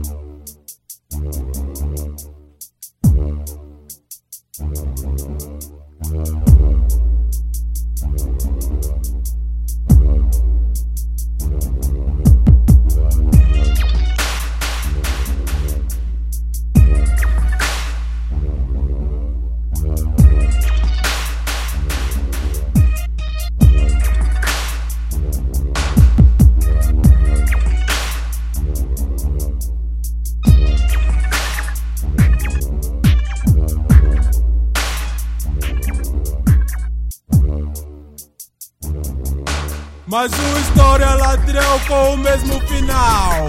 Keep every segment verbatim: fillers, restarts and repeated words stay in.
Mais uma história ladrão com o mesmo final.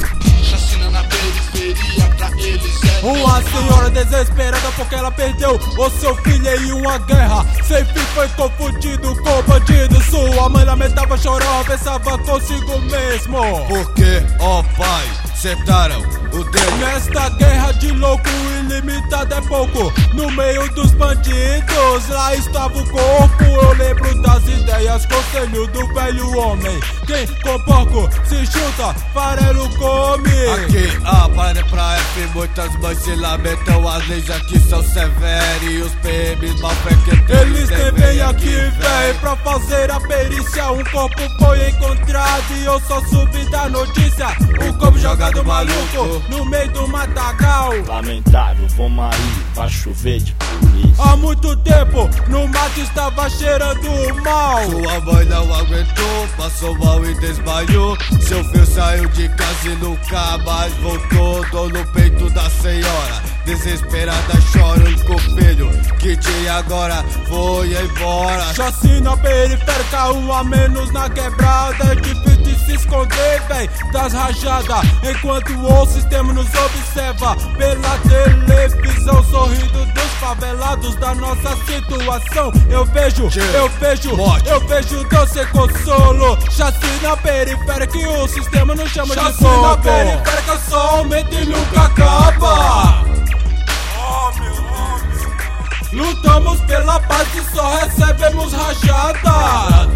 Chacina na periferia, pra eles é uma senhora desesperada porque ela perdeu o seu filho em uma guerra. Seu filho foi confundido com bandido. Sua mãe lamentava, chorava, pensava consigo mesmo: por que, ó pai, setaram o dedo? Nesta guerra de louco, ilimitada é pouco. No meio dos bandidos, lá estava o corpo. Eu lembro das ideias, conselho do velho homem: quem com porco se junta, farelo come. Aqui a para pra F, muitas mães se lamentam. As leis aqui são severas e os P Ms mal frequentam. Eles nem vêm aqui, véi, pra fazer a perícia. Um corpo foi encontrado e eu só soube da notícia. O corpo jogado maluco no meio do matagal. Lamentável, vamos aí, vai chover de polícia. Há muito tempo no mato estava cheirando mal. Sua mãe não aguentou, passou mal e desmaiou. Seu filho saiu de casa e nunca mais voltou. Dor no peito da senhora, desesperada chora. O único filho que tinha agora foi embora. Chacina periférica, um a menos na quebrada. É difícil de se esconder, véi, das rajadas, enquanto o sistema nos observa pela televisão. Sorrindo dos favelados da nossa situação. Eu vejo, eu vejo, morte, eu vejo doce consolo. Chacina periférica e o sistema nos chama de fogo. Chacina periférica só aumenta e nunca acaba. Lutamos pela paz e só recebemos rajada.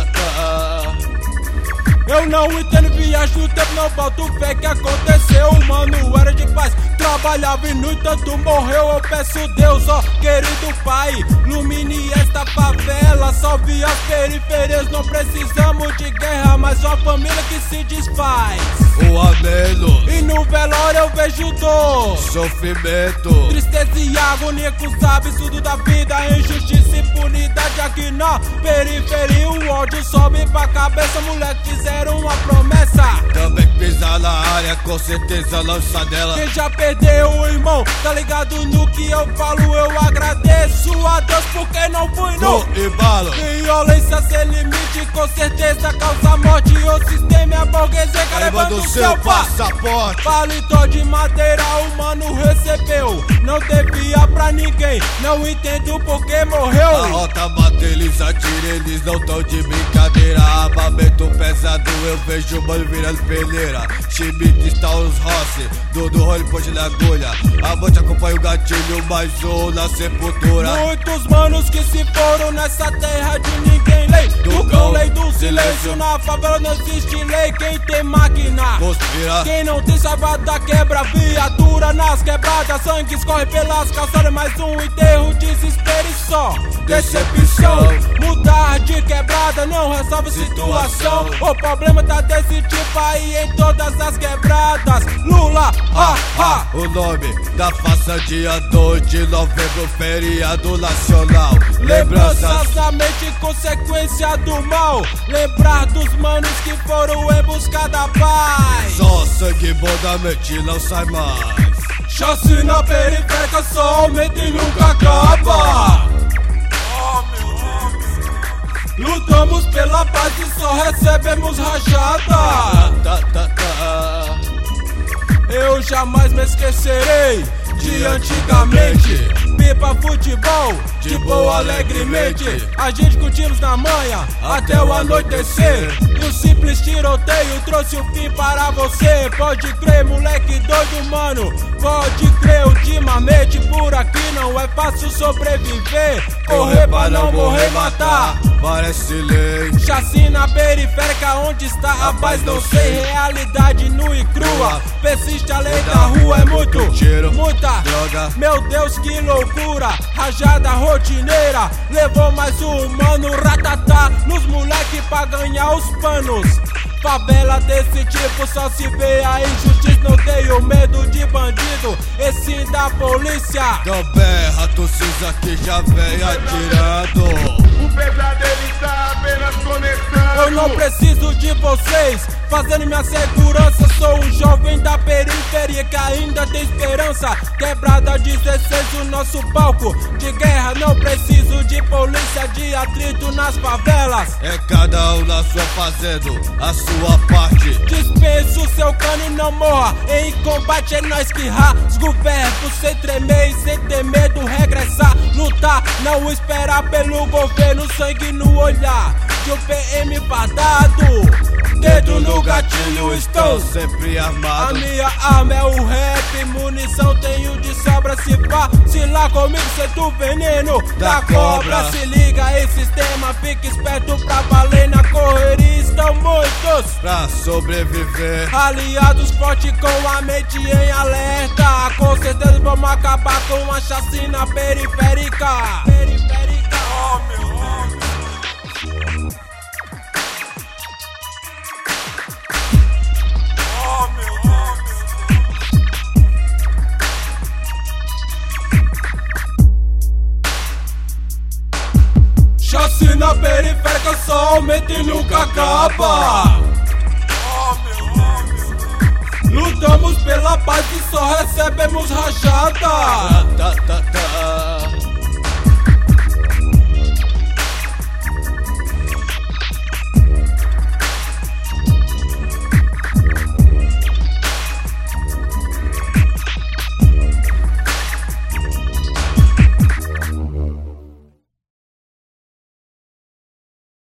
Eu não entendo viagem no tempo, não boto fé que aconteceu. O mano era de paz, trabalhava e no entanto morreu. Eu peço Deus, ó querido pai, ilumine esta favela, salve as periferias. Não precisamos de guerra, mas uma família que se desfaz. O ameno E no velório eu vejo dor, sofrimento, tristeza e agonia com os absurdos da vida. Injustiça e impunidade aqui na periferia. O ódio sobe pra cabeça, moleque fizeram uma promessa. Também pisar na área, com certeza lança dela. Quem já perdeu o irmão, tá ligado no que eu falo. Eu agradeço a Deus porque não fui no embalo. Violência sem limite, com certeza causa morte. O sistema é a burguesia que levando o seu passaporte. Paletó de madeira o mano recebeu, não devia pra ninguém, não entendo por que morreu. A rota mata, eles atiram, eles não tão de brincadeira. Armamento pesado, eu vejo o mano virando peneira. Schmidt está os Rossi, Dudu Rony pôde na agulha. A morte acompanha o gatilho, mais um na sepultura. Muitos manos que se foram nessa terra de ninguém. Lei do cão, lei do silêncio. Na favela não existe lei, quem tem máquina conspira. Quem não tem salvado da quebra, viatura nas quebradas. Sangue escorre pelas calçadas, mais um enterro, desespero e só decepção. Mudar de quebrada não resolve situação. O problema tá desse tipo aí em todas as quebradas. Lula, ha, ha. O nome da faça, dia dois de novembro, feriado nacional. Lembranças na mente, consequência do mal. Lembrar dos manos que foram em busca da paz. Só sangue bom da mente não sai mais. Chacina periférica só aumenta e nunca acaba. Lutamos pela paz e só recebemos rajada. Eu jamais me esquecerei de antigamente. pipa, futebol, de boa alegremente. A gente curtimos na manhã até o anoitecer. E o simples tiroteio trouxe o fim para você. Pode crer, moleque doido, mano, pode crer. Ultimamente por aqui não é fácil sobreviver. Correr pra não morrer, matar, parece lei. Chacina periférica, onde está a paz não sei. Realidade nua e crua, persiste a lei da rua. É muito, tiro, muita droga. Meu Deus, que loucura, rajada rotineira. Levou mais um mano, ratatá, nos moleque pra ganhar os panos. Favela desse tipo só se vê a injustiça. Não tenho medo de bandido, e sim da polícia. Gambé, rato cinza que já vem atirando. O pesadelo está apenas começando. Eu não preciso de vocês fazendo minha segurança. Sou um jovem da periferia que ainda tem esperança. Quebrada dezesseis, o nosso palco de guerra. Não preciso de polícia, de atrito nas favelas. É cada um na sua fazendo a sua parte. Dispensa o seu cano e não morra em combate. É nós que rasga o verbo sem tremer e sem ter medo. Regressar, lutar, não esperar pelo governo. Sangue no olhar de um P M fardado. Dedo no gatilho, estou sempre armado. A minha arma é o rap, munição tenho de sobra. Se vacilar comigo, cê do veneno da, da cobra. cobra. Se liga aí, sistema, fica esperto pra valer. Na correria estão muitos pra sobreviver, aliados fortes com a mente em alerta. Com certeza vamos acabar com a chacina periférica. Periférica, oh meu Deus. Chacina periférica só aumenta e nunca acaba. Lutamos pela paz e só recebemos rajada. tá, tá, tá.